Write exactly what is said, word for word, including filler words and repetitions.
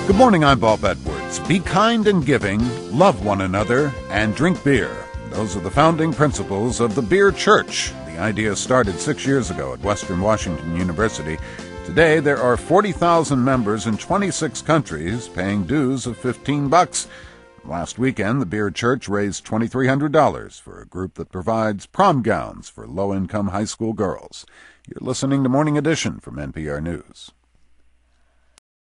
Good morning, I'm Bob Edwards. Be kind and giving, love one another, and drink beer. Those are the founding principles of the Beer Church. The idea started six years ago at Western Washington University. Today, there are forty thousand members in twenty-six countries paying dues of fifteen bucks. Last weekend, the Beer Church raised two thousand three hundred dollars for a group that provides prom gowns for low-income high school girls. You're listening to Morning Edition from N P R News.